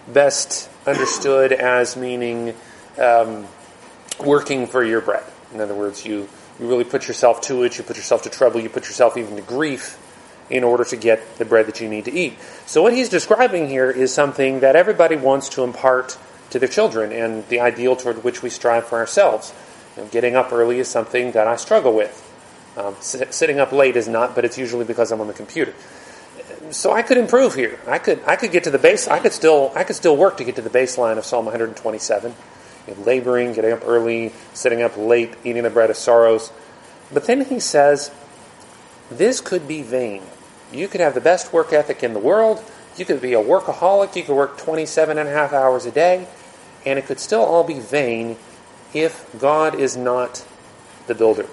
best understood as meaning working for your bread. In other words, you really put yourself to it, you put yourself to trouble, you put yourself even to grief in order to get the bread that you need to eat. So what he's describing here is something that everybody wants to impart to their children, and the ideal toward which we strive for ourselves. Getting up early is something that I struggle with. Sitting up late is not, but it's usually because I'm on the computer. So I could improve here. I could get to the base. I could still work to get to the baseline of Psalm 127. Laboring, getting up early, sitting up late, eating the bread of sorrows. But then he says, this could be vain. You could have the best work ethic in the world. You could be a workaholic. You could work 27 and a half hours a day. And it could still all be vain if God is not the builder.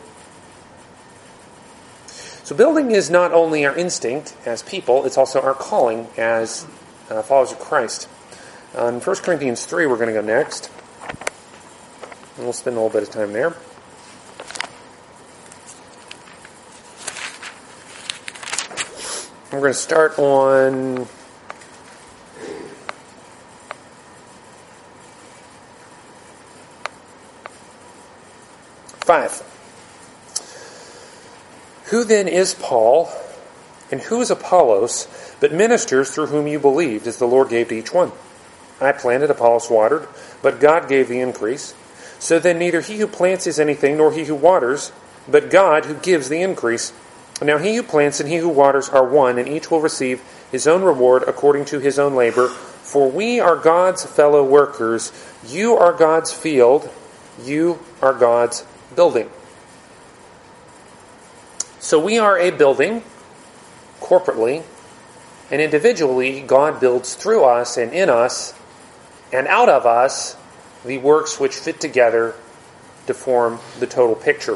So building is not only our instinct as people, it's also our calling as followers of Christ. In 1 Corinthians 3, we're going to go next. And we'll spend a little bit of time there. We're going to start on five. Who then is Paul, and who is Apollos, but ministers through whom you believed, as the Lord gave to each one? I planted, Apollos watered, but God gave the increase. So then neither he who plants is anything, nor he who waters, but God who gives the increase. Now he who plants and he who waters are one, and each will receive his own reward according to his own labor. For we are God's fellow workers. You are God's field. You are God's building. So we are a building, corporately, and individually God builds through us and in us, and out of us, the works which fit together to form the total picture.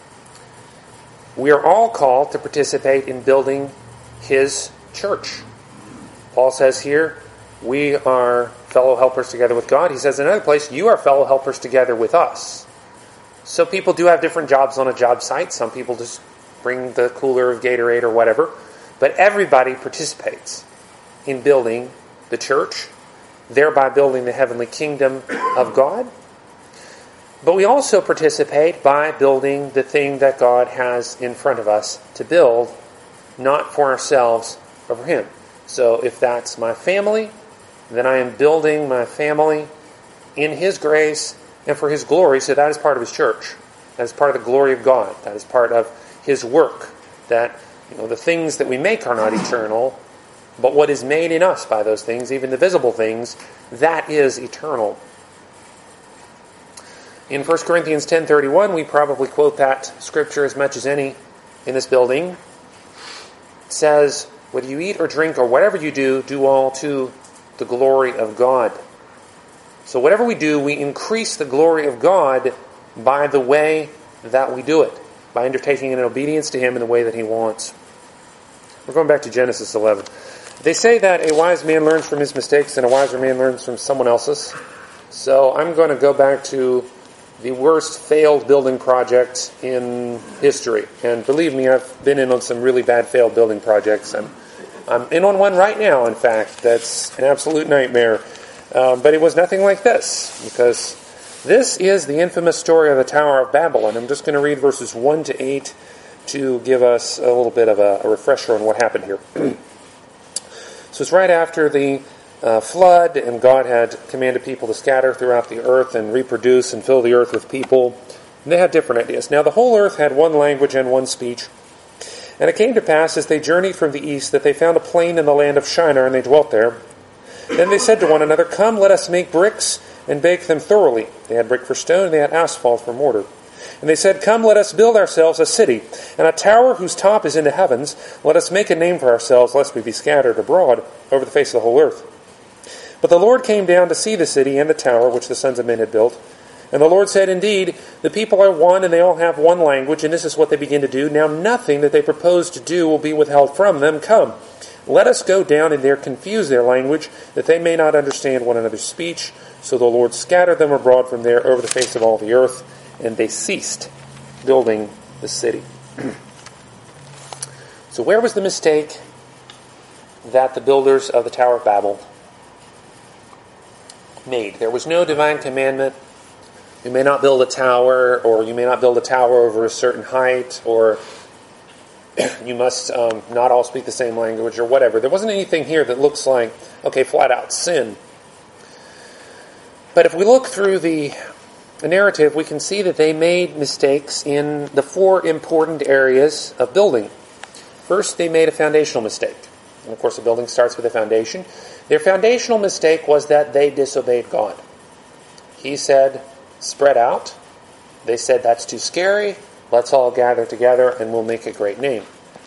We are all called to participate in building His church. Paul says here, we are fellow helpers together with God. He says in another place, you are fellow helpers together with us. So people do have different jobs on a job site. Some people just bring the cooler of Gatorade or whatever. But everybody participates in building the church, thereby building the heavenly kingdom of God. But we also participate by building the thing that God has in front of us to build, not for ourselves, but for Him. So if that's my family, then I am building my family in His grace and for His glory. So that is part of His church. That is part of the glory of God. That is part of His work. That the things that we make are not eternal, but what is made in us by those things, even the visible things, that is eternal. In 1 Corinthians 10:31, we probably quote that scripture as much as any in this building. It says, whether you eat or drink or whatever you do, do all to the glory of God. So whatever we do, we increase the glory of God by the way that we do it, by undertaking an obedience to Him in the way that He wants. We're going back to Genesis 11. They say that a wise man learns from his mistakes and a wiser man learns from someone else's. So I'm going to go back to the worst failed building project in history. And believe me, I've been in on some really bad failed building projects. I'm in on one right now, in fact, that's an absolute nightmare. But it was nothing like this, because this is the infamous story of the Tower of Babel. And I'm just going to read verses 1 to 8 to give us a little bit of a refresher on what happened here. So it's right after the flood, and God had commanded people to scatter throughout the earth and reproduce and fill the earth with people. And they had different ideas. Now the whole earth had one language and one speech. And it came to pass, as they journeyed from the east, that they found a plain in the land of Shinar, and they dwelt there. Then they said to one another, come, let us make bricks and bake them thoroughly. They had brick for stone, and they had asphalt for mortar. And they said, come, let us build ourselves a city, and a tower whose top is in the heavens. Let us make a name for ourselves, lest we be scattered abroad over the face of the whole earth. But the Lord came down to see the city and the tower which the sons of men had built. And the Lord said, indeed, the people are one, and they all have one language, and this is what they begin to do. Now nothing that they propose to do will be withheld from them. Come, let us go down and there confuse their language, that they may not understand one another's speech. So the Lord scattered them abroad from there over the face of all the earth, and they ceased building the city. So where was the mistake that the builders of the Tower of Babel made. There was no divine commandment. You may not build a tower, or you may not build a tower over a certain height, or you must not all speak the same language, or whatever. There wasn't anything here that looks like, okay, flat out sin. But if we look through the narrative, we can see that they made mistakes in the 4 important areas of building. First, they made a foundational mistake. And of course, the building starts with a foundation. Their foundational mistake was that they disobeyed God. He said, spread out. They said, that's too scary. Let's all gather together and we'll make a great name.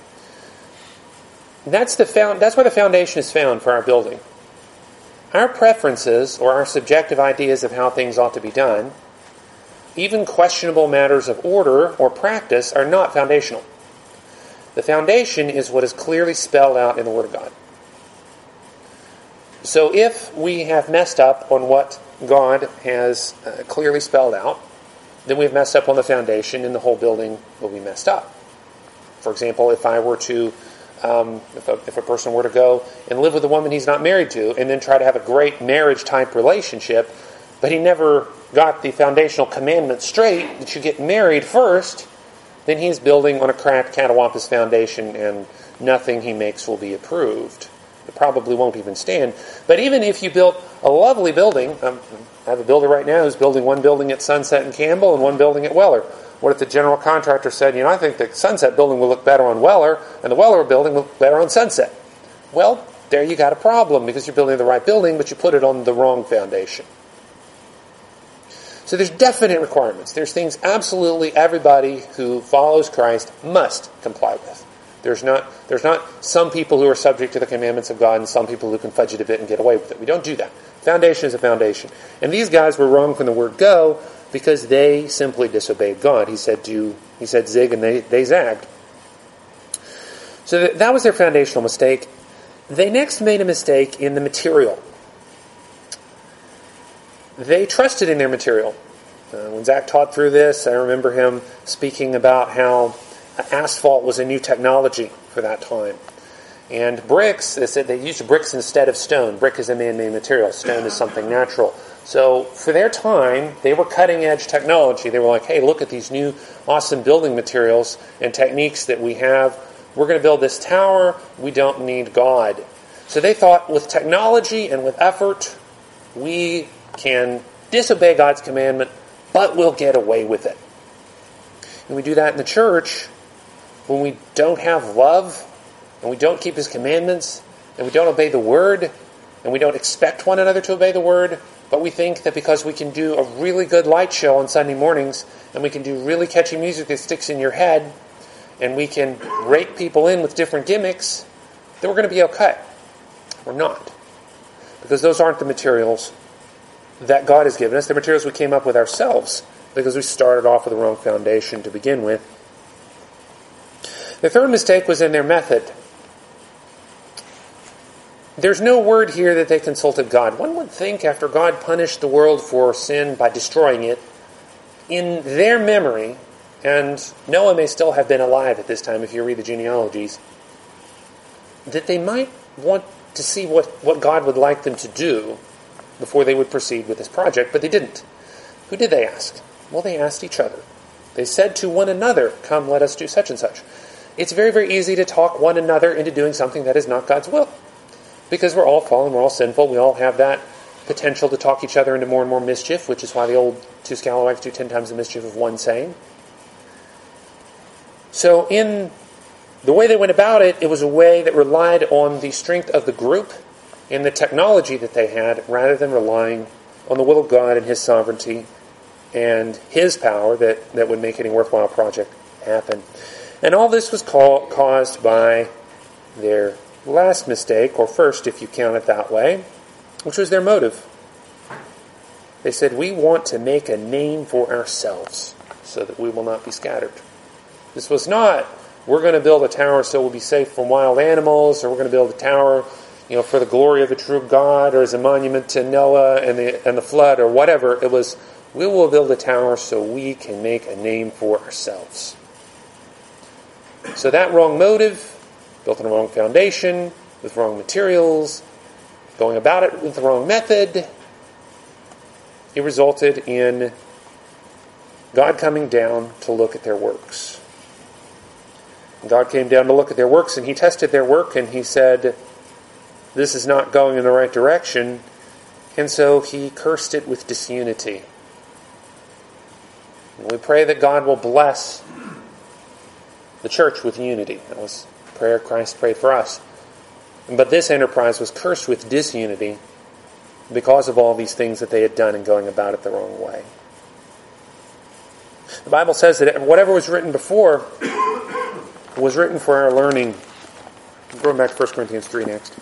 That's where the foundation is found for our building. Our preferences or our subjective ideas of how things ought to be done, even questionable matters of order or practice, are not foundational. The foundation is what is clearly spelled out in the Word of God. So if we have messed up on what God has clearly spelled out, then we've messed up on the foundation and the whole building will be messed up. For example, if I were to, if a person were to go and live with a woman he's not married to and then try to have a great marriage-type relationship, but he never got the foundational commandment straight that you get married first, then he's building on a cracked catawampus foundation and nothing he makes will be approved. It probably won't even stand. But even if you built a lovely building, I have a builder right now who's building one building at Sunset and Campbell and one building at Weller. What if the general contractor said, I think the Sunset building will look better on Weller and the Weller building will look better on Sunset? Well, there you got a problem because you're building the right building, but you put it on the wrong foundation. So there's definite requirements. There's things absolutely everybody who follows Christ must comply with. There's not some people who are subject to the commandments of God and some people who can fudge it a bit and get away with it. We don't do that. Foundation is a foundation. And these guys were wrong from the word go because they simply disobeyed God. He said zig and they zagged. So that was their foundational mistake. They next made a mistake in the material. They trusted in their material. When Zach taught through this, I remember him speaking about how asphalt was a new technology for that time. And bricks, they said they used bricks instead of stone. Brick is a man-made material. Stone is something natural. So for their time, they were cutting-edge technology. They were like, hey, look at these new awesome building materials and techniques that we have. We're going to build this tower. We don't need God. So they thought with technology and with effort, we can disobey God's commandment, but we'll get away with it. And we do that in the church when we don't have love, and we don't keep His commandments, and we don't obey the Word, and we don't expect one another to obey the Word, but we think that because we can do a really good light show on Sunday mornings, and we can do really catchy music that sticks in your head, and we can rake people in with different gimmicks, that we're going to be okay. We're not. Because those aren't the materials that God has given us. They're materials we came up with ourselves, because we started off with the wrong foundation to begin with. The third mistake was in their method. There's no word here that they consulted God. One would think after God punished the world for sin by destroying it, in their memory, and Noah may still have been alive at this time if you read the genealogies, that they might want to see what God would like them to do before they would proceed with this project, but they didn't. Who did they ask? Well, they asked each other. They said to one another, come, let us do such and such. It's very, very easy to talk one another into doing something that is not God's will. Because we're all fallen, we're all sinful, we all have that potential to talk each other into more and more mischief, which is why the old two scalawags do 10 times the mischief of one saying. So in the way they went about it, it was a way that relied on the strength of the group and the technology that they had, rather than relying on the will of God and His sovereignty and His power that would make any worthwhile project happen. And all this was caused by their last mistake, or first if you count it that way, which was their motive. They said, we want to make a name for ourselves so that we will not be scattered. This was not, we're going to build a tower so we'll be safe from wild animals, or we're going to build a tower for the glory of the true God, or as a monument to Noah and the flood, or whatever. It was, we will build a tower so we can make a name for ourselves. So that wrong motive, built on the wrong foundation, with wrong materials, going about it with the wrong method, it resulted in God coming down to look at their works. God came down to look at their works, and he tested their work, and he said, this is not going in the right direction, and so he cursed it with disunity. And we pray that God will bless the church with unity. That was the prayer Christ prayed for us. But this enterprise was cursed with disunity because of all these things that they had done in going about it the wrong way. The Bible says that whatever was written before was written for our learning. I'm going back to 1 Corinthians 3 next.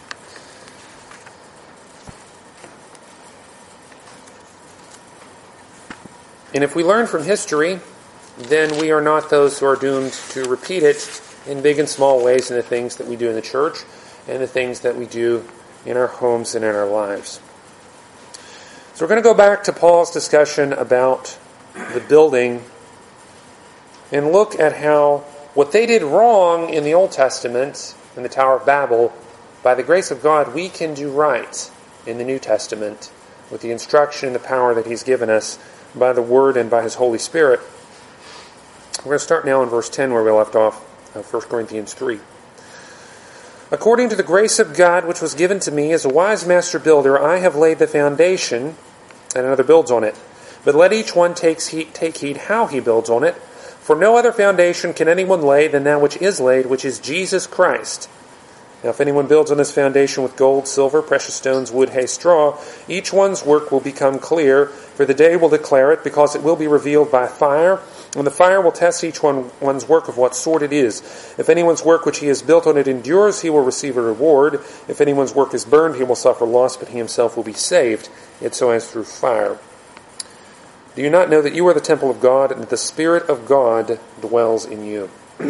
And if we learn from history, then we are not those who are doomed to repeat it in big and small ways in the things that we do in the church and the things that we do in our homes and in our lives. So we're going to go back to Paul's discussion about the building and look at how what they did wrong in the Old Testament, in the Tower of Babel, by the grace of God, we can do right in the New Testament with the instruction and the power that he's given us by the Word and by his Holy Spirit. We're going to start now in verse 10 where we left off, 1 Corinthians 3. According to the grace of God which was given to me as a wise master builder, I have laid the foundation, and another builds on it. But let each one take heed how he builds on it. For no other foundation can anyone lay than that which is laid, which is Jesus Christ. Now if anyone builds on this foundation with gold, silver, precious stones, wood, hay, straw, each one's work will become clear, for the day will declare it, because it will be revealed by fire, and the fire will test each one's work of what sort it is. If anyone's work which he has built on it endures, he will receive a reward. If anyone's work is burned, he will suffer loss, but he himself will be saved, yet so as through fire. Do you not know that you are the temple of God, and that the Spirit of God dwells in you?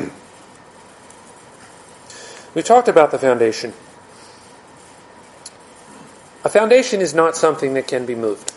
We've talked about the foundation. A foundation is not something that can be moved.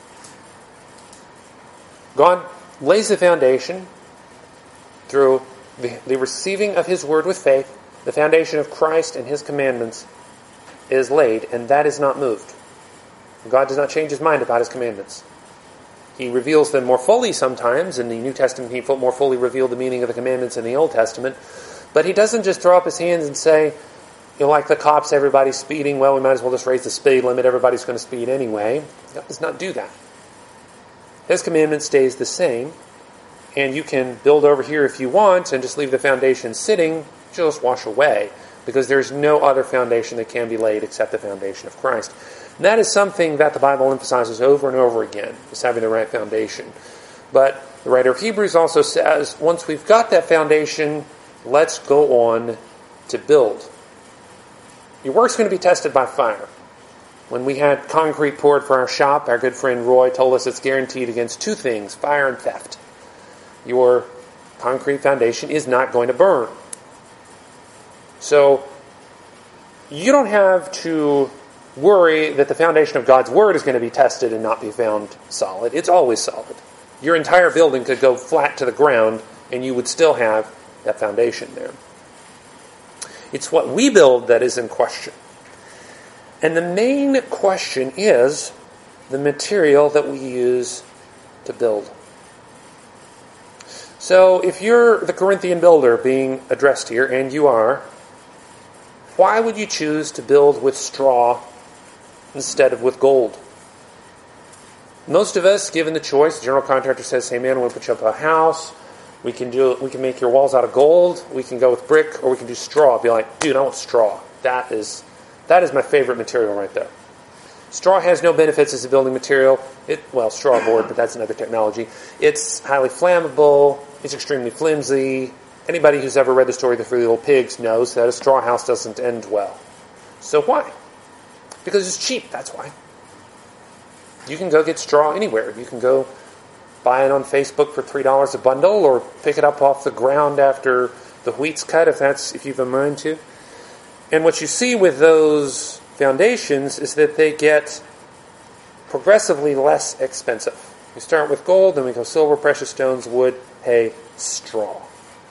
God lays the foundation through the receiving of his word with faith. The foundation of Christ and his commandments is laid, and that is not moved. God does not change his mind about his commandments. He reveals them more fully sometimes. In the New Testament, he more fully revealed the meaning of the commandments in the Old Testament. But he doesn't just throw up his hands and say, like the cops, everybody's speeding, well, we might as well just raise the speed limit, everybody's going to speed anyway. God does not do that. His commandment stays the same, and you can build over here if you want and just leave the foundation sitting, she'll just wash away, because there's no other foundation that can be laid except the foundation of Christ. And that is something that the Bible emphasizes over and over again, is having the right foundation. But the writer of Hebrews also says, once we've got that foundation, let's go on to build. Your work's going to be tested by fire. When we had concrete poured for our shop, our good friend Roy told us it's guaranteed against two things, fire and theft. Your concrete foundation is not going to burn. So, you don't have to worry that the foundation of God's Word is going to be tested and not be found solid. It's always solid. Your entire building could go flat to the ground and you would still have that foundation there. It's what we build that is in question. And the main question is the material that we use to build. So if you're the Corinthian builder being addressed here, and you are, why would you choose to build with straw instead of with gold? Most of us, given the choice, the general contractor says, hey man, I want to put you up a house. We can make your walls out of gold. We can go with brick, or we can do straw. I'd be like, dude, I want straw. That is my favorite material right there. Straw has no benefits as a building material. Straw board, but that's another technology. It's highly flammable. It's extremely flimsy. Anybody who's ever read the story of the 3 Little Pigs knows that a straw house doesn't end well. So why? Because it's cheap, that's why. You can go get straw anywhere. You can go buy it on Facebook for $3 a bundle, or pick it up off the ground after the wheat's cut, if you've a mind to. And what you see with those foundations is that they get progressively less expensive. We start with gold, then we go silver, precious stones, wood, hay, straw.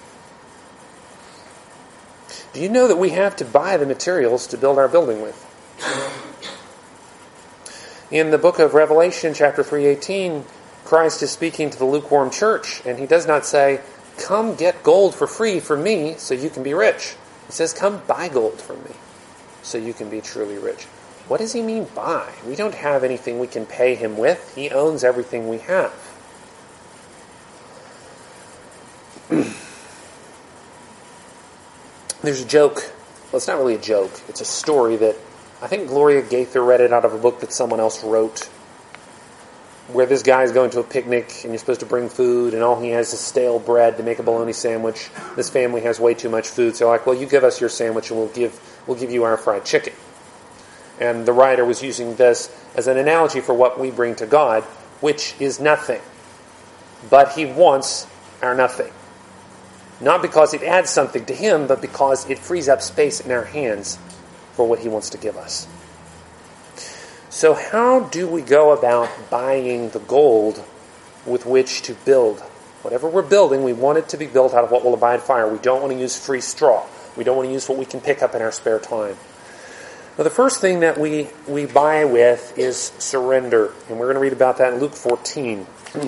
Do you know that we have to buy the materials to build our building with? In the book of Revelation, chapter 3:18, Christ is speaking to the lukewarm church, and he does not say, come get gold for free from me so you can be rich. He says, come buy gold from me so you can be truly rich. What does he mean buy? We don't have anything we can pay him with. He owns everything we have. There's a joke. Well, it's not really a joke. It's a story that I think Gloria Gaither read it out of a book that someone else wrote, where this guy is going to a picnic and you're supposed to bring food and all he has is stale bread to make a bologna sandwich. This family has way too much food, so they're like, well, you give us your sandwich and we'll give you our fried chicken. And the writer was using this as an analogy for what we bring to God, which is nothing. But he wants our nothing. Not because it adds something to him, but because it frees up space in our hands for what he wants to give us. So how do we go about buying the gold with which to build? Whatever we're building, we want it to be built out of what will abide fire. We don't want to use free straw. We don't want to use what we can pick up in our spare time. Now, the first thing that we buy with is surrender. And we're going to read about that in Luke 14.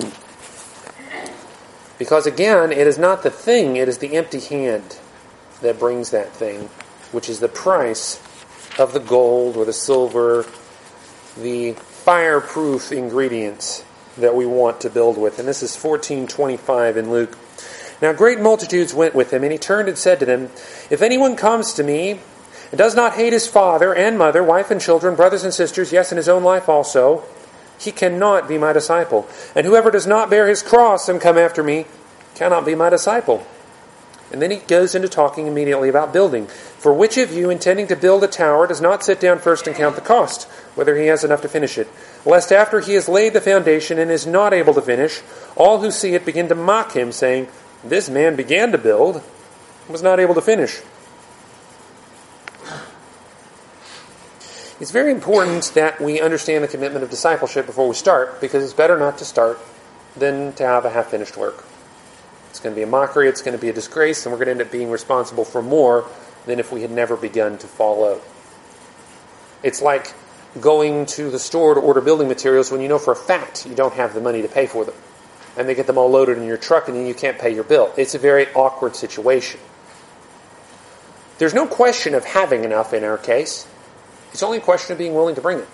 Because again, it is not the thing, it is the empty hand that brings that thing, which is the price of the gold or the silver, the fireproof ingredients that we want to build with. And this is 14:25 in Luke. Now great multitudes went with him, and he turned and said to them, if anyone comes to me and does not hate his father and mother, wife and children, brothers and sisters, yes, and his own life also, he cannot be my disciple. And whoever does not bear his cross and come after me cannot be my disciple. And then he goes into talking immediately about building. For which of you, intending to build a tower, does not sit down first and count the cost, whether he has enough to finish it? Lest after he has laid the foundation and is not able to finish, all who see it begin to mock him, saying, this man began to build and was not able to finish. It's very important that we understand the commitment of discipleship before we start, because it's better not to start than to have a half-finished work. It's going to be a mockery, it's going to be a disgrace, and we're going to end up being responsible for more than if we had never begun to follow. It's like going to the store to order building materials when you know for a fact you don't have the money to pay for them. And they get them all loaded in your truck and then you can't pay your bill. It's a very awkward situation. There's no question of having enough in our case. It's only a question of being willing to bring it.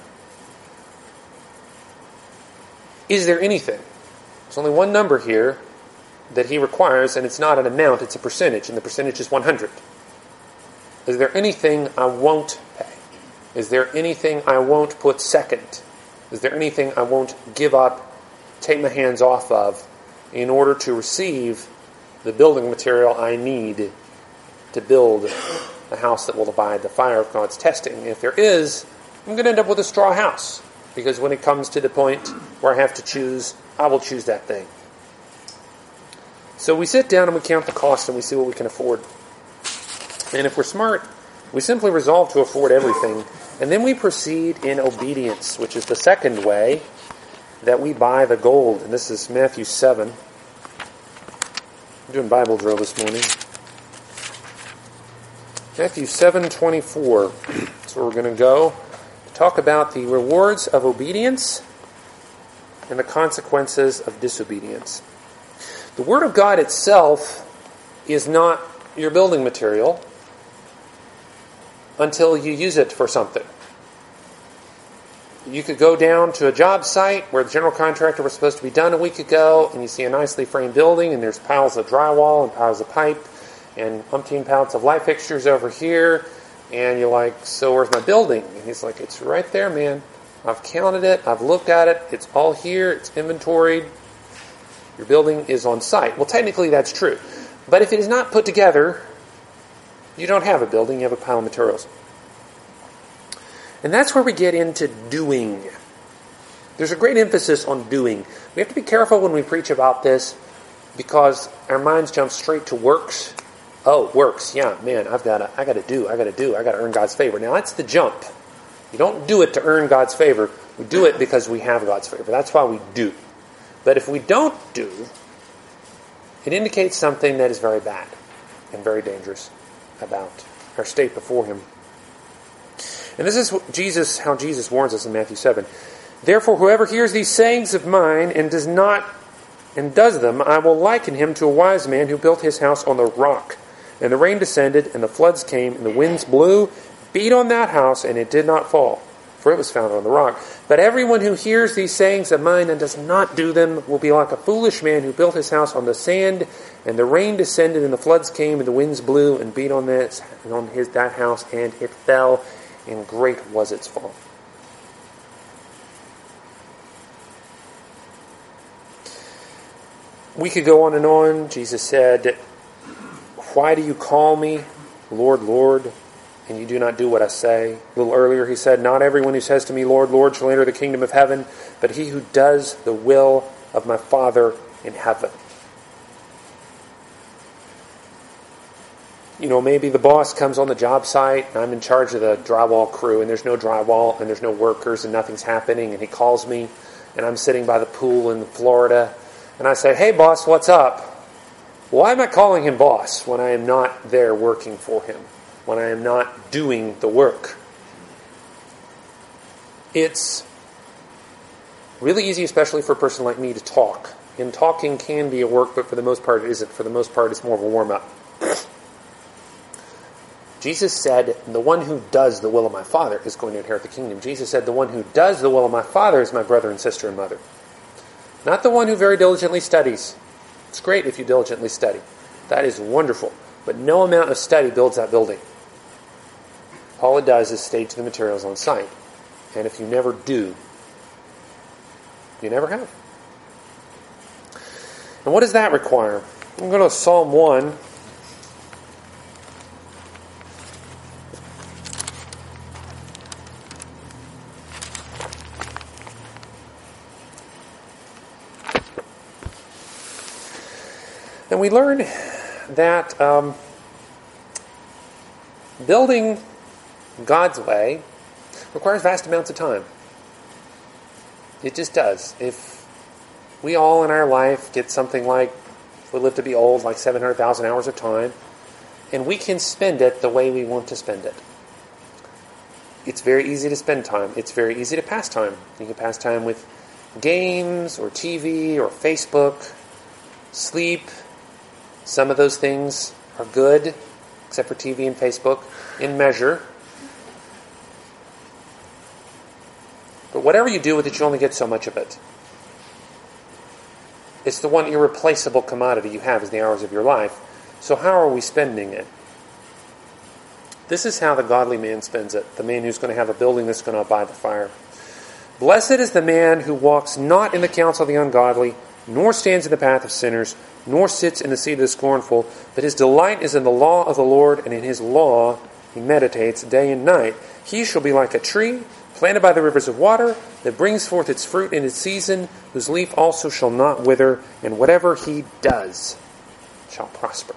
Is there anything? There's only one number here that he requires, and it's not an amount, it's a percentage, and the percentage is 100. Is there anything I won't pay? Is there anything I won't put second? Is there anything I won't give up, take my hands off of, in order to receive the building material I need to build a house that will abide the fire of God's testing? If there is, I'm going to end up with a straw house, because when it comes to the point where I have to choose, I will choose that thing. So we sit down and we count the cost and we see what we can afford. And if we're smart, we simply resolve to afford everything. And then we proceed in obedience, which is the second way that we buy the gold. And this is Matthew 7. I'm doing Bible drill this morning. Matthew 7:24. That's where we're going to go to talk about the rewards of obedience and the consequences of disobedience. The Word of God itself is not your building material until you use it for something. You could go down to a job site where the general contractor was supposed to be done a week ago, and you see a nicely framed building, and there's piles of drywall and piles of pipe and umpteen pallets of light fixtures over here, and you're like, so where's my building? And he's like, it's right there, man. I've counted it, I've looked at it, it's all here, it's inventoried. Your building is on site. Well, technically that's true. But if it is not put together, you don't have a building, you have a pile of materials. And that's where we get into doing. There's a great emphasis on doing. We have to be careful when we preach about this, because our minds jump straight to works. Oh, works, yeah, man, I got to earn God's favor. Now that's the jump. You don't do it to earn God's favor. We do it because we have God's favor. That's why we do. But if we don't do, it indicates something that is very bad and very dangerous about our state before Him. And this is how Jesus warns us in Matthew 7. Therefore, whoever hears these sayings of mine and does them, I will liken him to a wise man who built his house on the rock. And the rain descended, and the floods came, and the winds blew, beat on that house, and it did not fall, for it was founded on the rock. But everyone who hears these sayings of mine and does not do them will be like a foolish man who built his house on the sand, and the rain descended, and the floods came, and the winds blew, and beat on that house, and it fell, and great was its fall. We could go on and on. Jesus said, "Why do you call me Lord, Lord, and you do not do what I say?" A little earlier he said, "Not everyone who says to me, Lord, Lord, shall enter the kingdom of heaven, but he who does the will of my Father in heaven." You know, maybe the boss comes on the job site, and I'm in charge of the drywall crew, and there's no drywall, and there's no workers, and nothing's happening, and he calls me, and I'm sitting by the pool in Florida, and I say, "Hey, boss, what's up?" Why am I calling him boss when I am not there working for him, when I am not doing the work? It's really easy, especially for a person like me, to talk. And talking can be a work, but for the most part it isn't. For the most part it's more of a warm-up. Jesus said, "The one who does the will of my Father is going to inherit the kingdom." Jesus said, "The one who does the will of my Father is my brother and sister and mother." Not the one who very diligently studies. It's great if you diligently study. That is wonderful. But no amount of study builds that building. All it does is stage the materials on site. And if you never do, you never have. And what does that require? I'm going to Psalm 1. And we learn that building God's way requires vast amounts of time. It just does. If we all in our life get something like, if we live to be old, like 700,000 hours of time, and we can spend it the way we want to spend it. It's very easy to spend time. It's very easy to pass time. You can pass time with games or TV or Facebook, sleep. Some of those things are good, except for TV and Facebook, in measure. But whatever you do with it, you only get so much of it. It's the one irreplaceable commodity you have is the hours of your life. So how are we spending it? This is how the godly man spends it, the man who's going to have a building that's going to abide the fire. "Blessed is the man who walks not in the counsel of the ungodly, nor stands in the path of sinners, nor sits in the seat of the scornful, but his delight is in the law of the Lord, and in his law he meditates day and night. He shall be like a tree planted by the rivers of water, that brings forth its fruit in its season, whose leaf also shall not wither, and whatever he does shall prosper."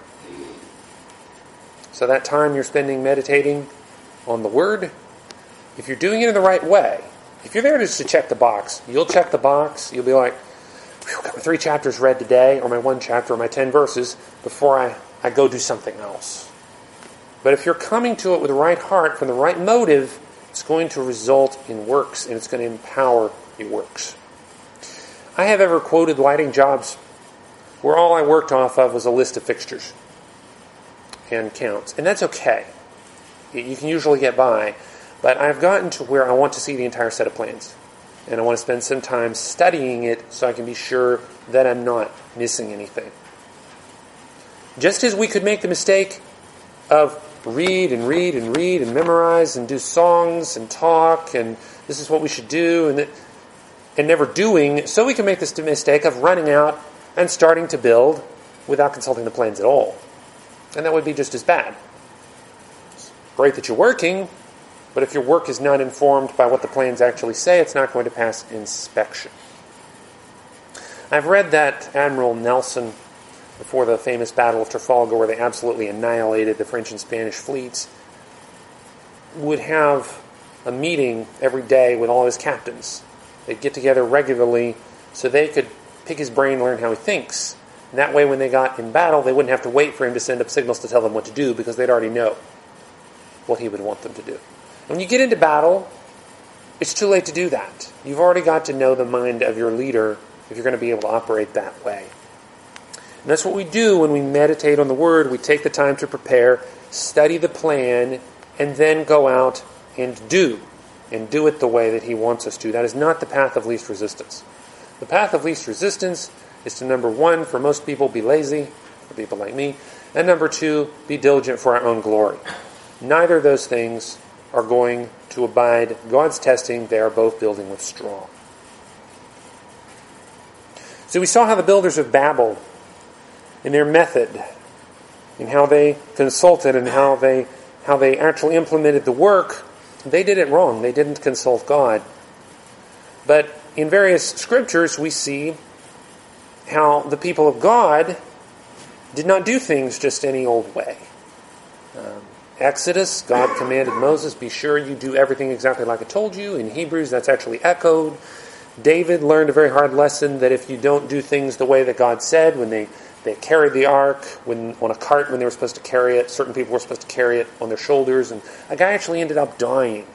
So that time you're spending meditating on the Word, if you're doing it in the right way, if you're there just to check the box, you'll check the box, you'll be like, got my 3 chapters read today, or my 1 chapter, or my 10 verses, before I go do something else. But if you're coming to it with the right heart, from the right motive, it's going to result in works, and it's going to empower your works. I have ever quoted lighting jobs where all I worked off of was a list of fixtures and counts. And that's okay. You can usually get by. But I've gotten to where I want to see the entire set of plans. And I want to spend some time studying it so I can be sure that I'm not missing anything. Just as we could make the mistake of read and memorize and do songs and talk and this is what we should do and never doing, so we can make this mistake of running out and starting to build without consulting the plans at all. And that would be just as bad. It's great that you're working, but if your work is not informed by what the plans actually say, it's not going to pass inspection. I've read that Admiral Nelson, before the famous Battle of Trafalgar, where they absolutely annihilated the French and Spanish fleets, would have a meeting every day with all his captains. They'd get together regularly so they could pick his brain and learn how he thinks. And that way, when they got in battle, they wouldn't have to wait for him to send up signals to tell them what to do, because they'd already know what he would want them to do. When you get into battle, it's too late to do that. You've already got to know the mind of your leader if you're going to be able to operate that way. And that's what we do when we meditate on the Word. We take the time to prepare, study the plan, and then go out and do it the way that He wants us to. That is not the path of least resistance. The path of least resistance is to, number one, for most people, be lazy, for people like me, and number two, be diligent for our own glory. Neither of those things are going to abide God's testing. They are both building with straw. So we saw how the builders of Babel, in their method, and how they consulted and how they actually implemented the work, they did it wrong. They didn't consult God. But in various scriptures, we see how the people of God did not do things just any old way. Exodus, God commanded Moses, be sure you do everything exactly like I told you. In Hebrews, that's actually echoed. David learned a very hard lesson that if you don't do things the way that God said, when they carried the ark on a cart when they were supposed to carry it, certain people were supposed to carry it on their shoulders, and a guy actually ended up dying.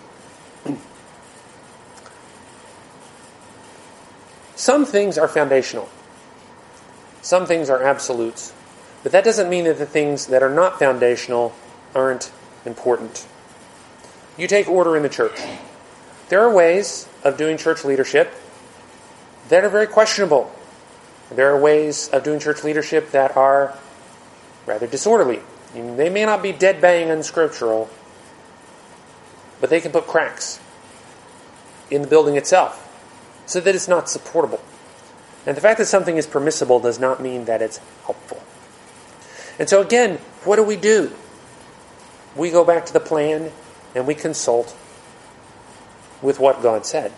Some things are foundational. Some things are absolutes. But that doesn't mean that the things that are not foundational aren't important. You take order in the church. There are ways of doing church leadership that are very questionable. There are ways of doing church leadership that are rather disorderly. They may not be dead bang unscriptural, but they can put cracks in the building itself so that it's not supportable. And the fact that something is permissible does not mean that it's helpful. And so again, what do? We go back to the plan and we consult with what God said.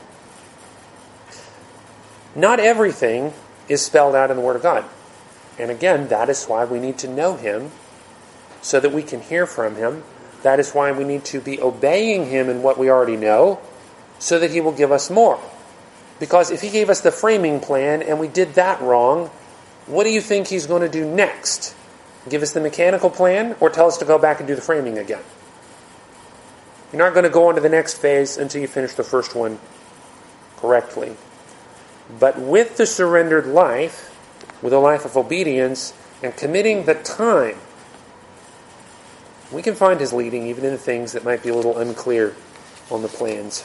Not everything is spelled out in the Word of God. And again, that is why we need to know Him so that we can hear from Him. That is why we need to be obeying Him in what we already know so that He will give us more. Because if He gave us the framing plan and we did that wrong, what do you think He's going to do next? Give us the mechanical plan or tell us to go back and do the framing again? You're not going to go on to the next phase until you finish the first one correctly. But with the surrendered life, with a life of obedience, and committing the time, we can find His leading even in the things that might be a little unclear on the plans.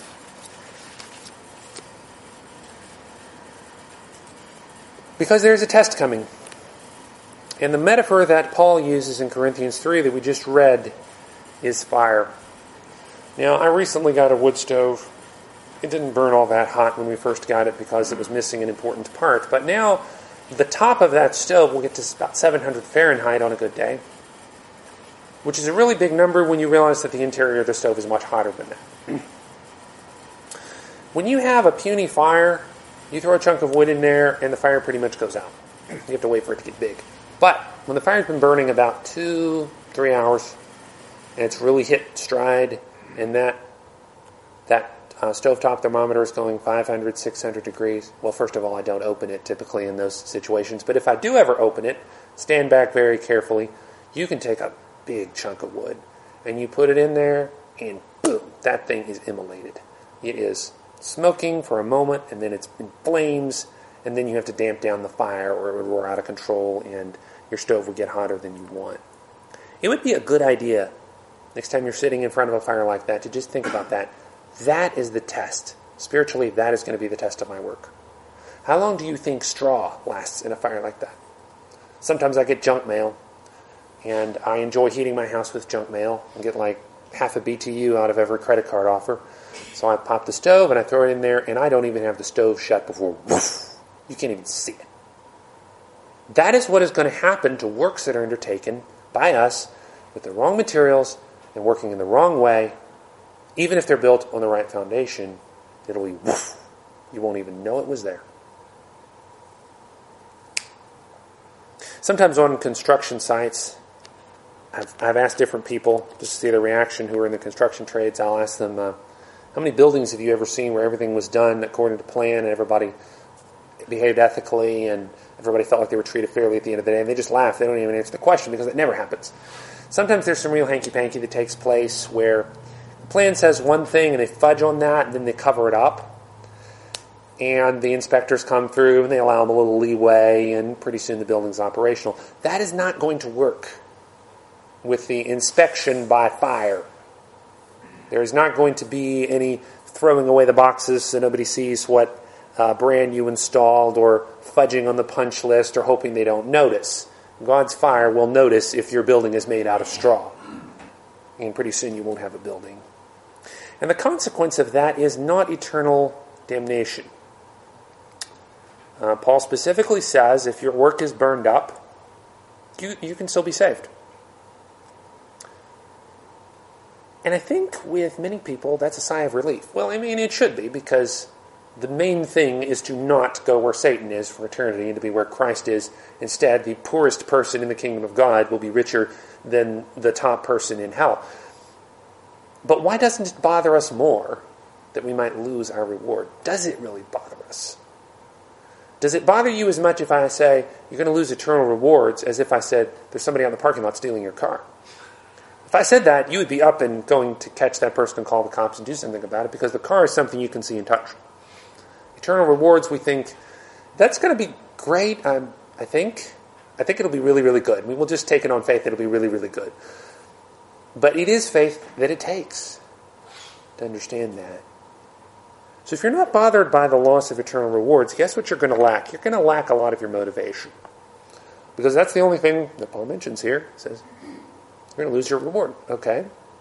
Because there's a test coming. And the metaphor that Paul uses in Corinthians 3 that we just read is fire. Now, I recently got a wood stove. It didn't burn all that hot when we first got it because it was missing an important part. But now, the top of that stove will get to about 700 Fahrenheit on a good day, which is a really big number when you realize that the interior of the stove is much hotter than that. When you have a puny fire, you throw a chunk of wood in there and the fire pretty much goes out. You have to wait for it to get big. But when the fire's been burning about 2-3 hours and it's really hit stride and that stovetop thermometer is going 500, 600 degrees. Well, first of all, I don't open it typically in those situations. But if I do ever open it, stand back very carefully. You can take a big chunk of wood and you put it in there and boom, that thing is immolated. It is smoking for a moment and then it's in flames and then you have to damp down the fire or it would roar out of control and your stove would get hotter than you want. It would be a good idea next time you're sitting in front of a fire like that to just think about that. That is the test. Spiritually, that is going to be the test of my work. How long do you think straw lasts in a fire like that? Sometimes I get junk mail, and I enjoy heating my house with junk mail and get like half a BTU out of every credit card offer. So I pop the stove and I throw it in there, and I don't even have the stove shut before woof, you can't even see it. That is what is going to happen to works that are undertaken by us with the wrong materials and working in the wrong way. Even if they're built on the right foundation, it'll be woof. You won't even know it was there. Sometimes on construction sites, I've asked different people just to see their reaction who are in the construction trades. I'll ask them, how many buildings have you ever seen where everything was done according to plan and everybody behaved ethically and everybody felt like they were treated fairly at the end of the day? And they just laugh. They don't even answer the question because it never happens. Sometimes there's some real hanky-panky that takes place where The plan says one thing and they fudge on that and then they cover it up. And the inspectors come through and they allow them a little leeway and pretty soon the building's operational. That is not going to work with the inspection by fire. There is not going to be any throwing away the boxes so nobody sees what brand you installed or fudging on the punch list or hoping they don't notice. God's fire will notice if your building is made out of straw. And pretty soon you won't have a building. And the consequence of that is not eternal damnation. Paul specifically says if your work is burned up, you can still be saved. And I think with many people that's a sigh of relief. Well, I mean, it should be, because the main thing is to not go where Satan is for eternity and to be where Christ is. Instead, the poorest person in the kingdom of God will be richer than the top person in hell. But why doesn't it bother us more that we might lose our reward? Does it really bother us? Does it bother you as much if I say you're going to lose eternal rewards as if I said there's somebody out in the parking lot stealing your car? If I said that, you would be up and going to catch that person and call the cops and do something about it, because the car is something you can see and touch. Eternal rewards, we think, that's going to be great, I think. I think it'll be really, really good. We will just take it on faith that it'll be really, really good. But it is faith that it takes to understand that. So if you're not bothered by the loss of eternal rewards, guess what you're going to lack? You're going to lack a lot of your motivation. Because that's the only thing that Paul mentions here. He says, you're going to lose your reward. Okay.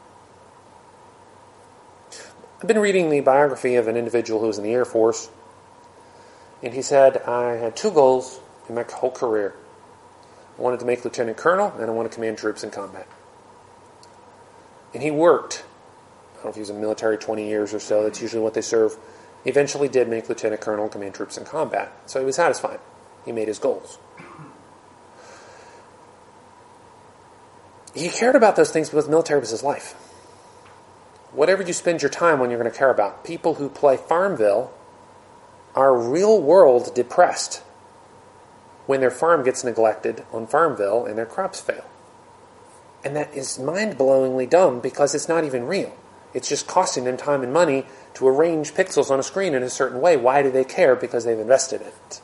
I've been reading the biography of an individual who was in the Air Force. And he said, I had two goals in my whole career. I wanted to make lieutenant colonel, and I wanted to command troops in combat. And he worked, I don't know if he was in the military 20 years or so, that's usually what they serve. He eventually did make lieutenant colonel and command troops in combat. So he was satisfied. He made his goals. He cared about those things because the military was his life. Whatever you spend your time on, you're going to care about. People who play Farmville are real world depressed when their farm gets neglected on Farmville and their crops fail. And that is mind-blowingly dumb because it's not even real. It's just costing them time and money to arrange pixels on a screen in a certain way. Why do they care? Because they've invested in it.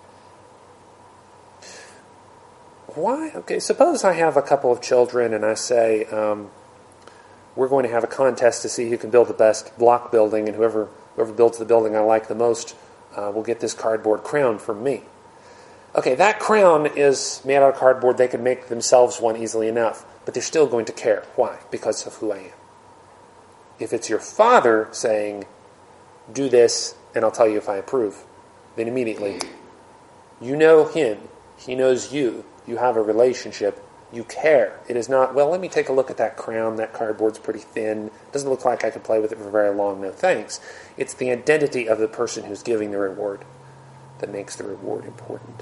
Why? Okay, suppose I have a couple of children and I say, we're going to have a contest to see who can build the best block building, and whoever builds the building I like the most will get this cardboard crown from me. Okay, that crown is made out of cardboard. They can make themselves one easily enough. But they're still going to care. Why? Because of who I am. If it's your father saying, do this, and I'll tell you if I approve, then immediately, you know him. He knows you. You have a relationship. You care. It is not, well, let me take a look at that crown. That cardboard's pretty thin. Doesn't look like I could play with it for very long. No thanks. It's the identity of the person who's giving the reward that makes the reward important.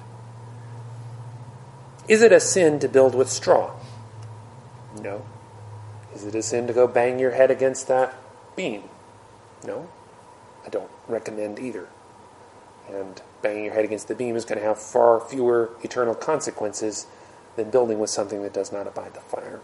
Is it a sin to build with straw? No. Is it a sin to go bang your head against that beam? No. I don't recommend either. And banging your head against the beam is going to have far fewer eternal consequences than building with something that does not abide the fire.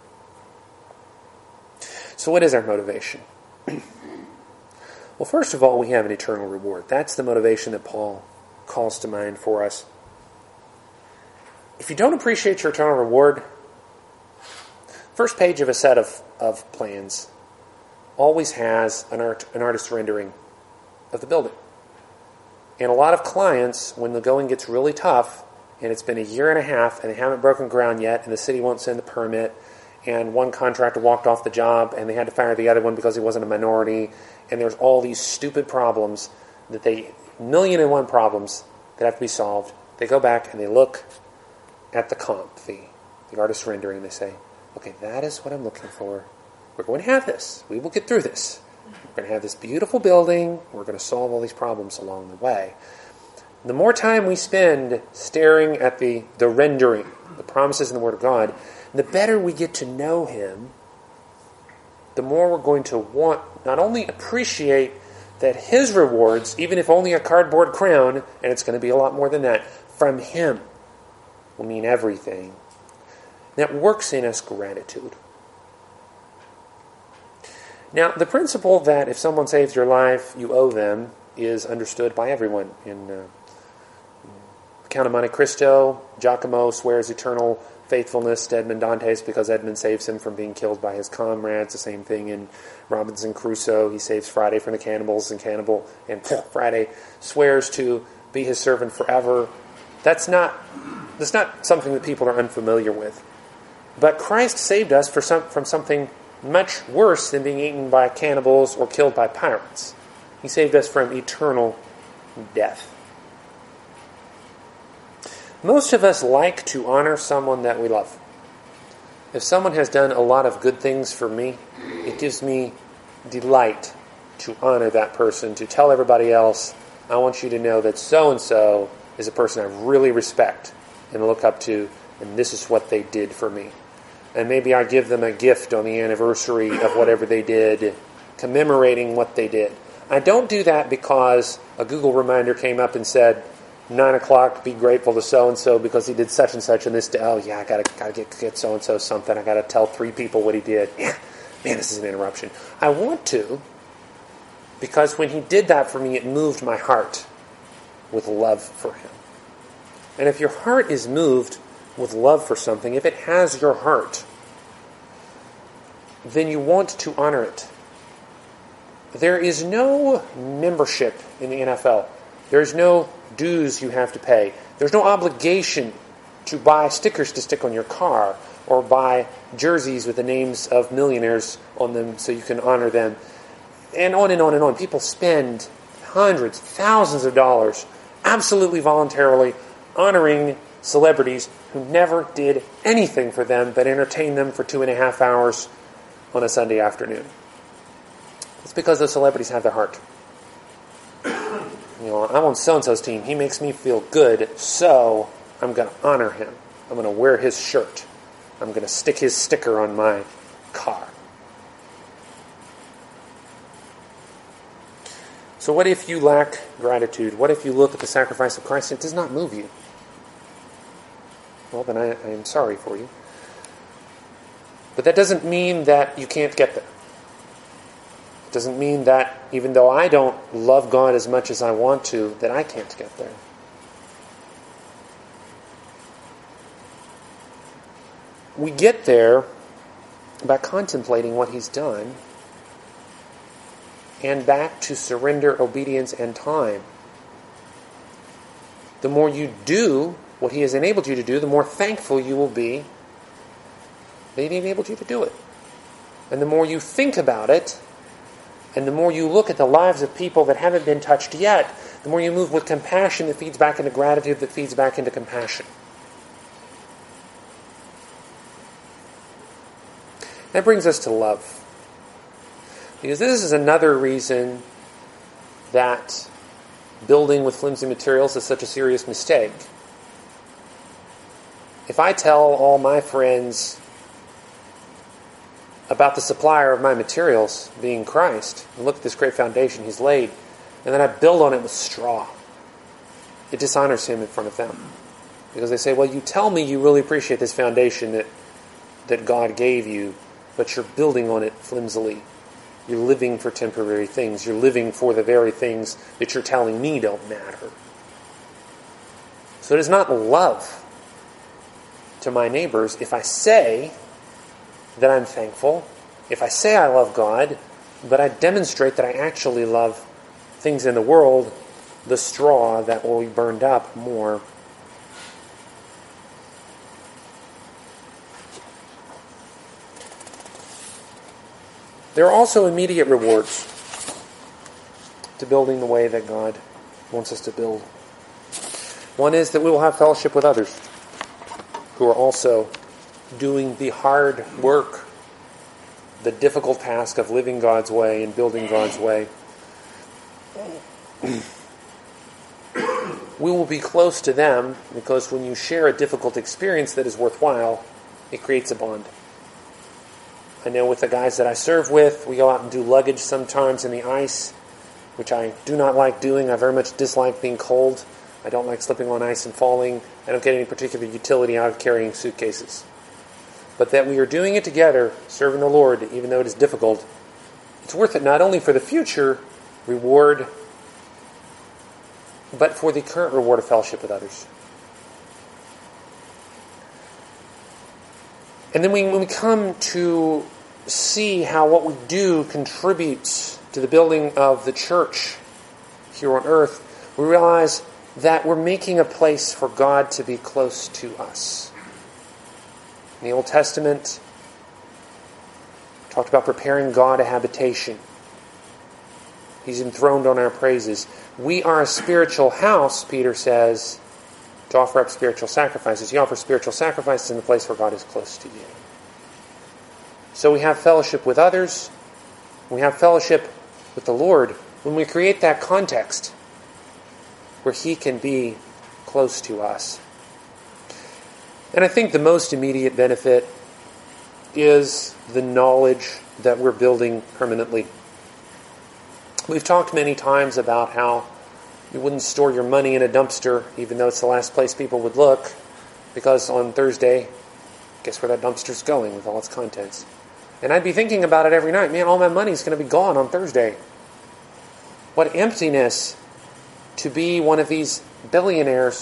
So what is our motivation? Well, first of all, we have an eternal reward. That's the motivation that Paul calls to mind for us. If you don't appreciate your eternal reward, first page of a set of plans always has an artist's rendering of the building. And a lot of clients, when the going gets really tough, and it's been a year and a half, and they haven't broken ground yet, and the city won't send the permit, and one contractor walked off the job, and they had to fire the other one because he wasn't a minority, and there's all these stupid problems that million and one problems that have to be solved. They go back and they look at the comp, the artist's rendering, they say, okay, that is what I'm looking for. We're going to have this. We will get through this. We're going to have this beautiful building. We're going to solve all these problems along the way. The more time we spend staring at the rendering, the promises in the Word of God, the better we get to know Him, the more we're going to want, not only appreciate that His rewards, even if only a cardboard crown, and it's going to be a lot more than that, from Him will mean everything. That works in us gratitude. Now, the principle that if someone saves your life, you owe them is understood by everyone. In Count of Monte Cristo, Giacomo swears eternal faithfulness to Edmond Dantes because Edmond saves him from being killed by his comrades. The same thing in Robinson Crusoe. He saves Friday from the cannibals, and Friday swears to be his servant forever. That's not something that people are unfamiliar with. But Christ saved us from something much worse than being eaten by cannibals or killed by pirates. He saved us from eternal death. Most of us like to honor someone that we love. If someone has done a lot of good things for me, it gives me delight to honor that person, to tell everybody else, I want you to know that so-and-so is a person I really respect and look up to, and this is what they did for me. And maybe I give them a gift on the anniversary of whatever they did, commemorating what they did. I don't do that because a Google reminder came up and said, 9 o'clock, be grateful to so-and-so because he did such and such on this day. Oh, yeah, I gotta get so-and-so something. I gotta tell 3 people what he did. Yeah, man, this is an interruption. I want to, because when he did that for me, it moved my heart with love for him. And if your heart is moved with love for something, if it has your heart, then you want to honor it. There is no membership in the NFL. There's no dues you have to pay. There's no obligation to buy stickers to stick on your car or buy jerseys with the names of millionaires on them so you can honor them. And on and on and on. People spend hundreds, thousands of dollars absolutely voluntarily honoring celebrities who never did anything for them but entertained them for 2.5 hours on a Sunday afternoon. It's because those celebrities have their heart. I'm on so-and-so's team. He makes me feel good, so I'm going to honor him. I'm going to wear his shirt. I'm going to stick his sticker on my car. So what if you lack gratitude? What if you look at the sacrifice of Christ and it does not move you? Well, then I am sorry for you. But that doesn't mean that you can't get there. It doesn't mean that even though I don't love God as much as I want to, that I can't get there. We get there by contemplating what He's done and back to surrender, obedience, and time. The more you do what He has enabled you to do, the more thankful you will be that He enabled you to do it. And the more you think about it, and the more you look at the lives of people that haven't been touched yet, the more you move with compassion that feeds back into gratitude, that feeds back into compassion. That brings us to love. Because this is another reason that building with flimsy materials is such a serious mistake. If I tell all my friends about the supplier of my materials being Christ, and look at this great foundation He's laid, and then I build on it with straw, it dishonors Him in front of them. Because they say, well, you tell me you really appreciate this foundation that God gave you, but you're building on it flimsily. You're living for temporary things. You're living for the very things that you're telling me don't matter. So it is not love to my neighbors if I say that I'm thankful, if I say I love God, but I demonstrate that I actually love things in the world, the straw that will be burned up more. There are also immediate rewards to building the way that God wants us to build. One is that we will have fellowship with others who are also doing the hard work, the difficult task of living God's way and building God's way. We will be close to them because when you share a difficult experience that is worthwhile, it creates a bond. I know with the guys that I serve with, we go out and do luggage sometimes in the ice, which I do not like doing. I very much dislike being cold. I don't like slipping on ice and falling. I don't get any particular utility out of carrying suitcases. But that we are doing it together, serving the Lord, even though it is difficult, It's worth it not only for the future reward, but for the current reward of fellowship with others. And then when we come to see how what we do contributes to the building of the church here on earth, we realize that we're making a place for God to be close to us. In the Old Testament, talked about preparing God a habitation. He's enthroned on our praises. We are a spiritual house, Peter says, to offer up spiritual sacrifices. You offer spiritual sacrifices in the place where God is close to you. So we have fellowship with others. We have fellowship with the Lord when we create that context where He can be close to us. And I think the most immediate benefit is the knowledge that we're building permanently. We've talked many times about how you wouldn't store your money in a dumpster, even though it's the last place people would look, because on Thursday, guess where that dumpster's going with all its contents? And I'd be thinking about it every night. Man, all my money's going to be gone on Thursday. What emptiness to be one of these billionaires.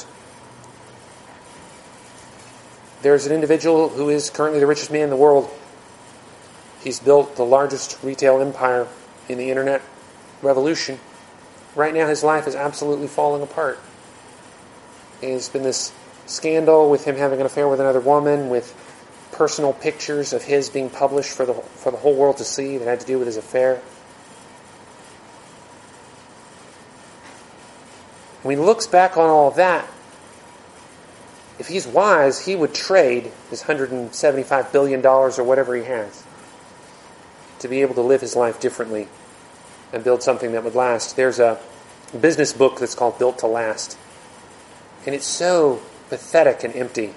There's an individual who is currently the richest man in the world. He's built the largest retail empire in the internet revolution. Right now his life is absolutely falling apart. There's been this scandal with him having an affair with another woman, with personal pictures of his being published for the whole world to see that had to do with his affair. When he looks back on all of that, if he's wise, he would trade his $175 billion or whatever he has to be able to live his life differently and build something that would last. There's a business book that's called Built to Last. And it's so pathetic and empty.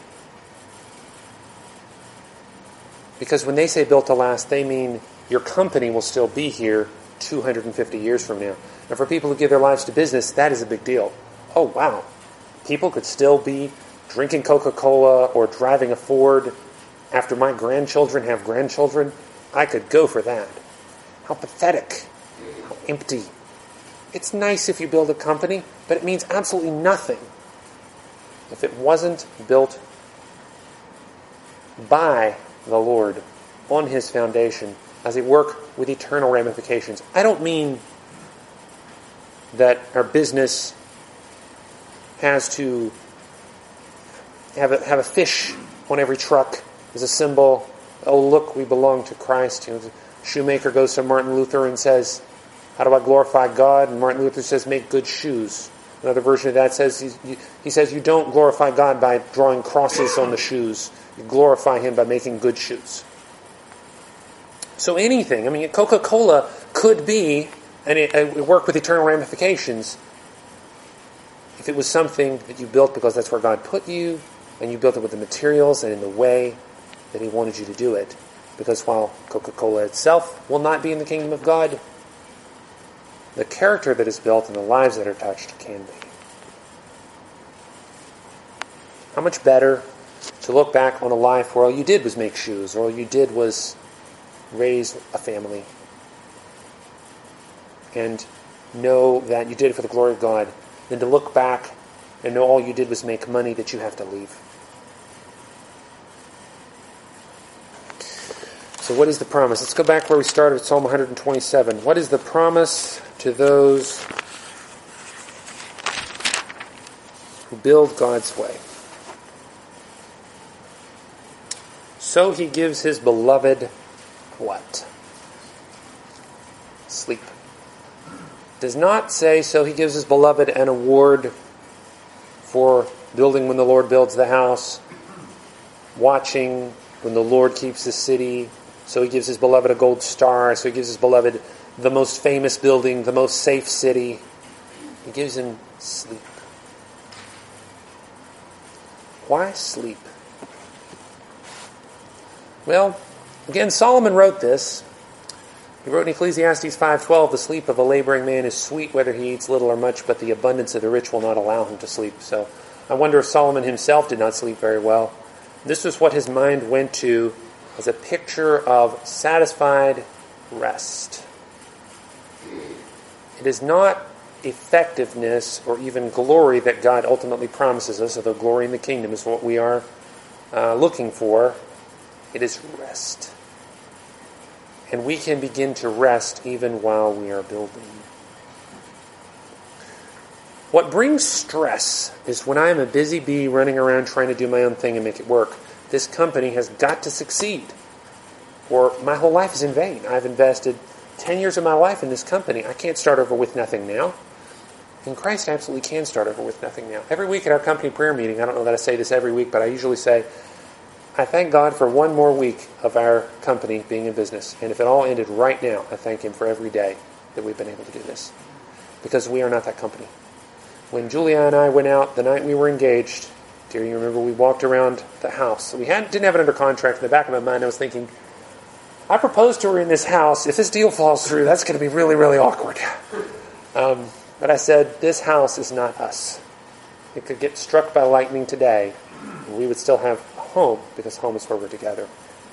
Because when they say built to last, they mean your company will still be here 250 years from now. And for people who give their lives to business, that is a big deal. Oh, wow. People could still be drinking Coca-Cola or driving a Ford after my grandchildren have grandchildren. I could go for that. How pathetic. How empty. It's nice if you build a company, but it means absolutely nothing if it wasn't built by the Lord on His foundation as a work with eternal ramifications. I don't mean that our business has to have a fish on every truck as a symbol. Oh, look, we belong to Christ. You know, the shoemaker goes to Martin Luther and says, how do I glorify God? And Martin Luther says, make good shoes. Another version of that says, he says, you don't glorify God by drawing crosses on the shoes. You glorify Him by making good shoes. So anything, I mean, Coca-Cola could be a work with eternal ramifications if it was something that you built because that's where God put you, and you built it with the materials and in the way that He wanted you to do it. Because while Coca-Cola itself will not be in the kingdom of God, the character that is built and the lives that are touched can be. How much better to look back on a life where all you did was make shoes, or all you did was raise a family, and know that you did it for the glory of God, than to look back and know all you did was make money that you have to leave. So what is the promise? Let's go back where we started at Psalm 127. What is the promise to those who build God's way? So He gives His beloved what? Sleep. Does not say, so He gives His beloved an award for building when the Lord builds the house, watching when the Lord keeps the city. So He gives His beloved a gold star. So He gives His beloved the most famous building, the most safe city. He gives him sleep. Why sleep? Well, again, Solomon wrote this. He wrote in Ecclesiastes 5:12, the sleep of a laboring man is sweet whether he eats little or much, but the abundance of the rich will not allow him to sleep. So I wonder if Solomon himself did not sleep very well. This was what his mind went to as a picture of satisfied rest. It is not effectiveness or even glory that God ultimately promises us, although glory in the kingdom is what we are looking for. It is rest. And we can begin to rest even while we are building. What brings stress is when I am a busy bee running around trying to do my own thing and make it work. This company has got to succeed, or my whole life is in vain. I've invested 10 years of my life in this company. I can't start over with nothing now. In Christ, I absolutely can start over with nothing now. Every week at our company prayer meeting, I don't know that I say this every week, but I usually say, I thank God for one more week of our company being in business. And if it all ended right now, I thank Him for every day that we've been able to do this. Because we are not that company. When Julia and I went out the night we were engaged, do you remember we walked around the house? We didn't have it under contract. In the back of my mind, I was thinking, I proposed to her in this house. If this deal falls through, that's going to be really, really awkward. But I said, this house is not us. It could get struck by lightning today, and we would still have a home, because home is where we're together.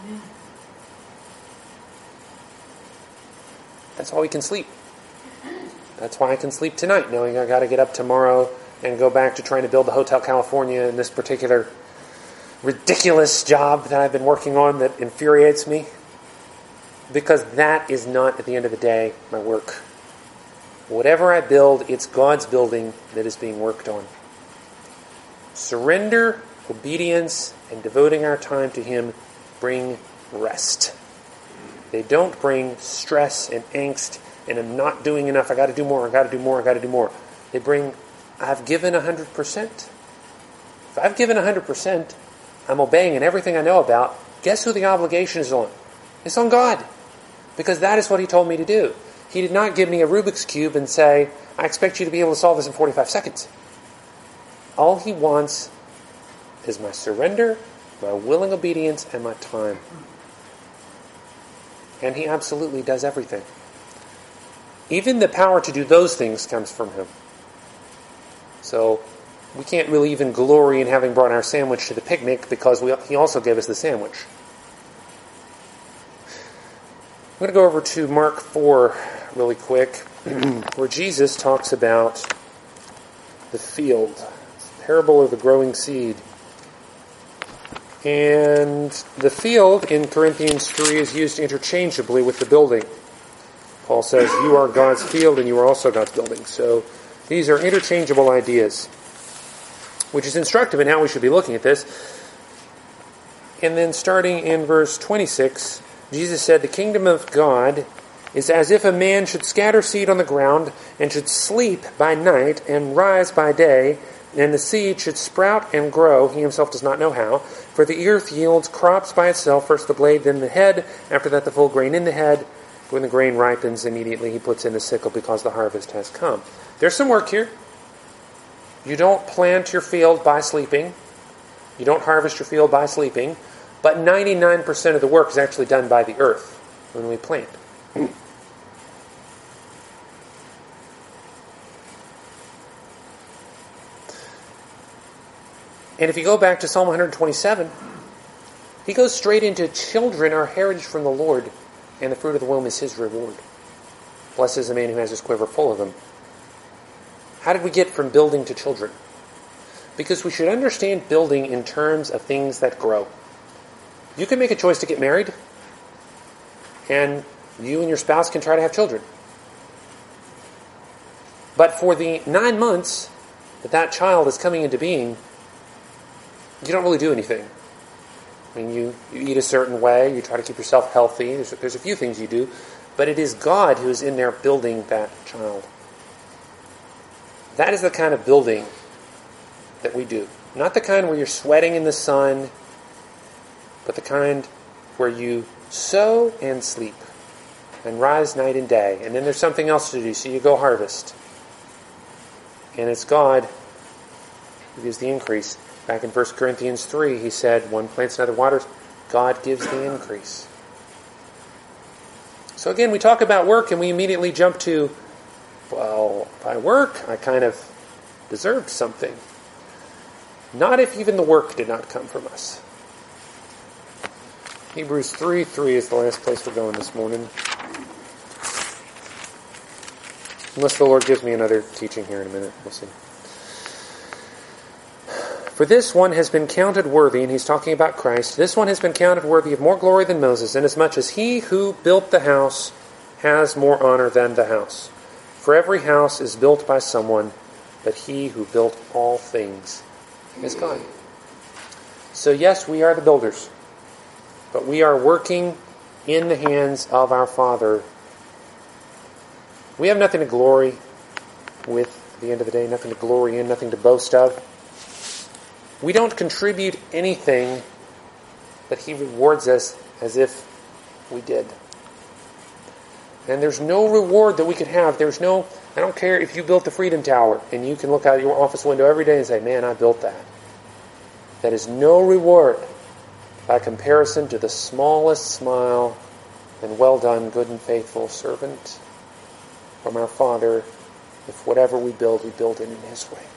That's why we can sleep. That's why I can sleep tonight, knowing I got to get up tomorrow and go back to trying to build the Hotel California in this particular ridiculous job that I've been working on that infuriates me. Because that is not, at the end of the day, my work. Whatever I build, it's God's building that is being worked on. Surrender, obedience, and devoting our time to Him bring rest. They don't bring stress and angst and I'm not doing enough, I got to do more, I got to do more, I got to do more. They bring, I've given 100%. If I've given 100%, I'm obeying in everything I know about. Guess who the obligation is on? It's on God. Because that is what He told me to do. He did not give me a Rubik's Cube and say, I expect you to be able to solve this in 45 seconds. All He wants is my surrender, my willing obedience, and my time. And He absolutely does everything. Even the power to do those things comes from Him. So we can't really even glory in having brought our sandwich to the picnic because He also gave us the sandwich. I'm going to go over to Mark 4 really quick, where Jesus talks about the field, the parable of the growing seed. And the field in Corinthians 3 is used interchangeably with the building. Paul says, you are God's field and you are also God's building. So these are interchangeable ideas, which is instructive in how we should be looking at this. And then starting in verse 26, Jesus said, the kingdom of God is as if a man should scatter seed on the ground and should sleep by night and rise by day, and the seed should sprout and grow, he himself does not know how. For the earth yields crops by itself, first the blade, then the head, after that the full grain in the head. When the grain ripens, immediately he puts in the sickle because the harvest has come. There's some work here. You don't plant your field by sleeping. You don't harvest your field by sleeping. But 99% of the work is actually done by the earth when we plant. And if you go back to Psalm 127, he goes straight into children are heritage from the Lord, and the fruit of the womb is His reward. Blessed is the man who has his quiver full of them. How did we get from building to children? Because we should understand building in terms of things that grow. You can make a choice to get married, and you and your spouse can try to have children. But for the 9 months that child is coming into being, you don't really do anything. I mean, you eat a certain way, you try to keep yourself healthy, there's a few things you do, but it is God who is in there building that child. That is the kind of building that we do. Not the kind where you're sweating in the sun, but the kind where you sow and sleep and rise night and day. And then there's something else to do, so you go harvest. And it's God who gives the increase. Back in 1 Corinthians 3, he said, one plants, another waters, God gives the increase. So again, we talk about work and we immediately jump to, well, if I work, I kind of deserved something. Not if even the work did not come from us. Hebrews 3:3 is the last place we're going this morning. Unless the Lord gives me another teaching here in a minute. We'll see. For this one has been counted worthy, and he's talking about Christ, this one has been counted worthy of more glory than Moses, inasmuch as he who built the house has more honor than the house. For every house is built by someone, but he who built all things is God. So yes, we are the builders, but we are working in the hands of our Father. We have nothing to glory with at the end of the day, nothing to glory in, nothing to boast of. We don't contribute anything, but he rewards us as if we did. And there's no reward that we could have. I don't care if you built the Freedom Tower and you can look out your office window every day and say, man, I built that. That is no reward by comparison to the smallest smile and well done, good and faithful servant from our Father. If whatever we build it in His way.